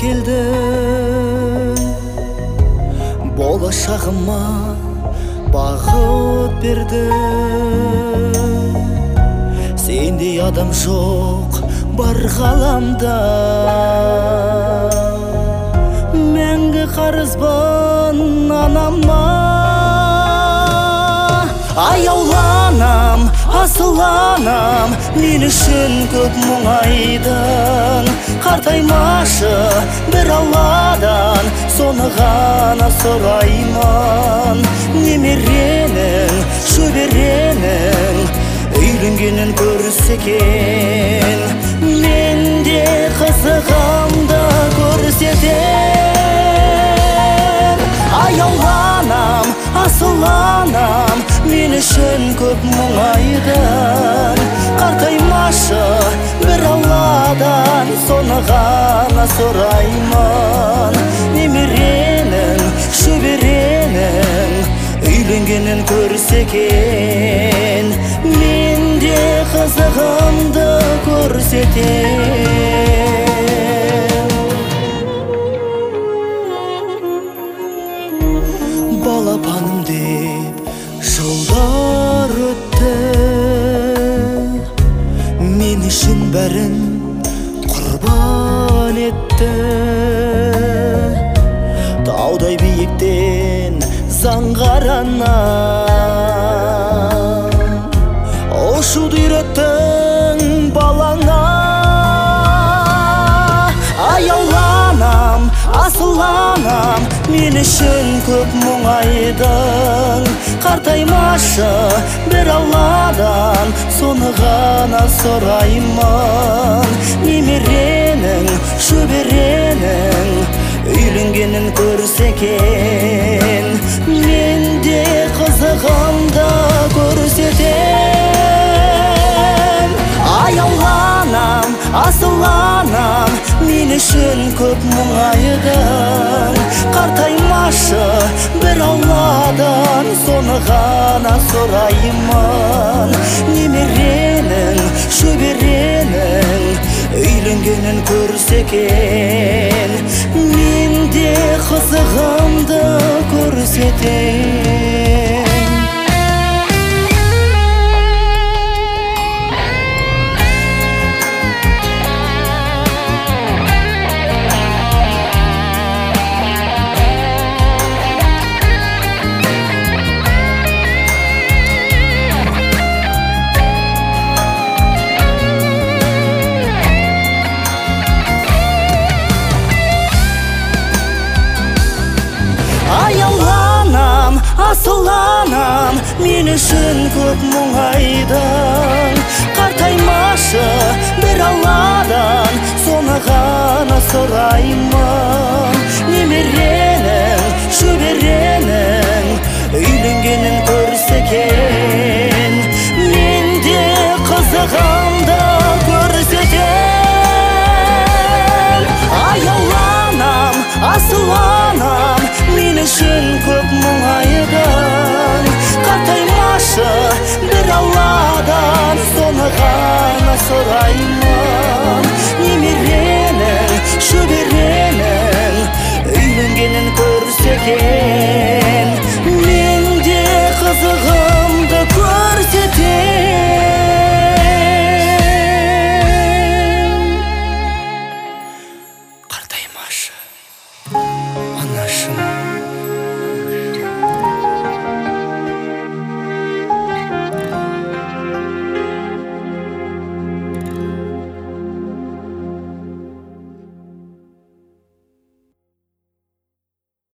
келді, болашағыма бағыт берді. Сендей адам жоқ бар ғаламда, мәңгі қарызбын анама. Аяуланам, асыланам, мен үшін көп мұңайдың. Қартаймашы бір Алладан, соны ғана сұраймын. Немеренің, шөберенің үйленгенін көрсе екен, мен де қызығымды көрсетем. Аяуланам, асыланам, мен үшін көп мұңайдың. Қартаймашы бір Алладан, соны ғана сұраймын. Немеренің, шөберенің үйленгенін көрсе екен, мен де қызығымды көрсетем. Балапаным деп жылдар өтті, мен үшін бәрін құрбан етті. Таудай биіктен заңғараннан ұшуды үйреттің балаңа. Аяуланам, асыланам, мен үшін көп мұңайдың. Қартаймашы бір Алладан, соны ғана сұраймын. Немеренің, шөберенің үйленгенін көрсе екен, мен де қызығымды көрсетем. Аяуланам, асыланам, мен үшін көп мұңайдың. Қартаймашы бір Алладан, соны ғана сұраймын. Немеренің, шөберенің үйленгенін көрсе екен, мен де қызығымды көрсетем. Аяуланам, асыланам, мен үшін көп мұңайдың. Қартаймашы бір Алладан, соны ғана сұраймын. Немеренің, шөберенің үйленгенін көрсе екен, мен де қызығымды көрсетем. Аяуланам, асыланам, мен үшін көп мұңайдың. Қартаймашы бір Алладан, соны ғана сұраймын.